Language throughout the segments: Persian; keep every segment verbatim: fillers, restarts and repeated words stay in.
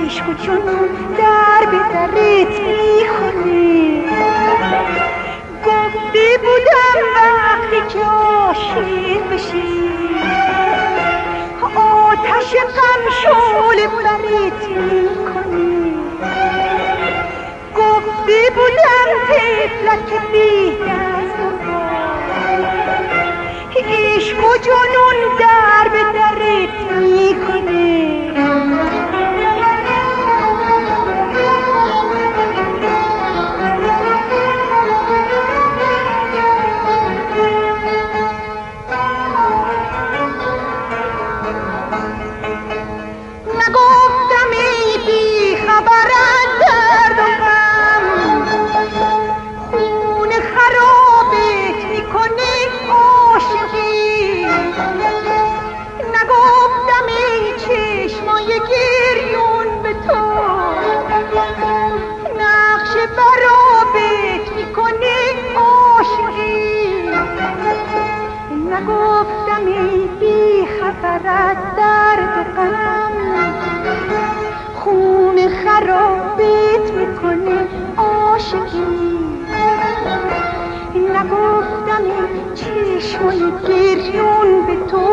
عشق و جنون در به درت میخونه. گفته بودم وقتی که عاشق بشی آتش غم شعله برت میکنه. گفته بودم طفلک بی دست و پا عشق و جنون در به درت میکنه. نگفتم ای بی خبر از درد و غم خون خرابت میکنه عاشقی. نگفتم ای چشمای گریون به تو نقش برابت میکنه عاشقی. نگفتم ای بی خبر از درد و غم خون خرابت میکنه عاشقی. نگفتم ای چشمای گریون به تو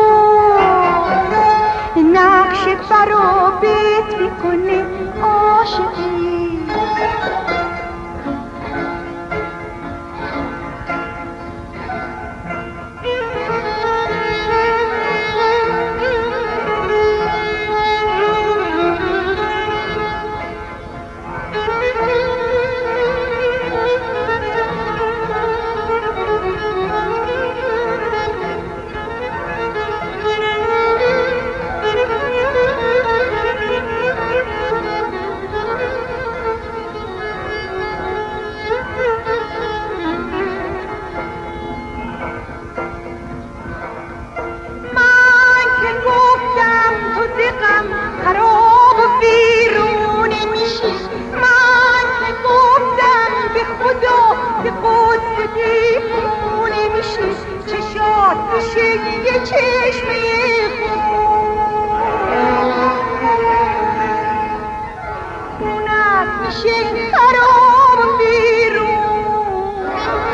نقش برابت میکنه عاشقی. یه چشمه خونت میشه خراب بیرون.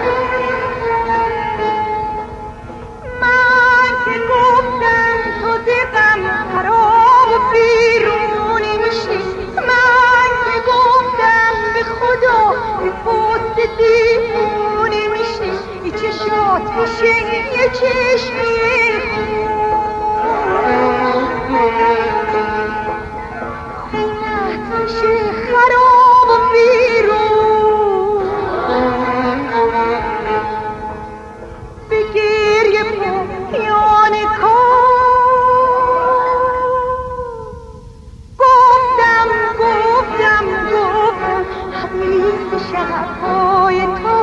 من که گفتم تو دقم خراب بیرون میشه. من که گفتم به خدا به خود دیوونه میشه. ای چشات میشه یه چشمه خونت میشه خراب بیرون. به گریه پایان کار گفتم گفتم گفتم حدیث شبهای تو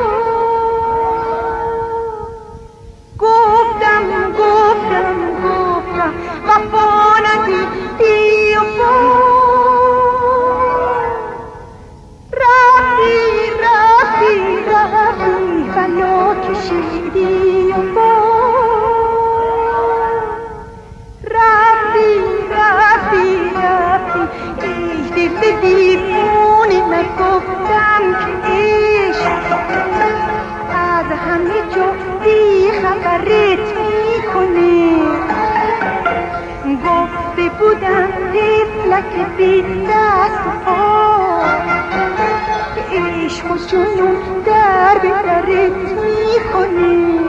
گفتم گفتم گفتم وفا ندیدی و با رفتی رفتی رفتی بلا کشیدی و با رفتی رفتی رفتی ای دل دیوونه. نگفتم که عشق از همه جا بی خبرت میکنه. گفته بودم طفلک بی دست و پا عشق و جنون در به درت میکنه.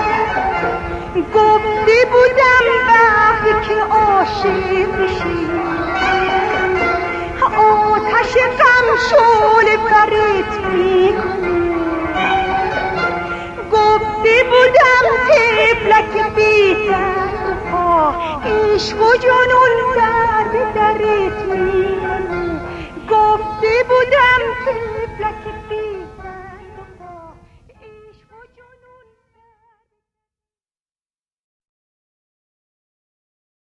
گفته بودم وقتی که عاشق بشی آتش غم شعله برت میکنه. گفته بودم طفلک بی دست و پا عشق و جنون در به درت میکنه.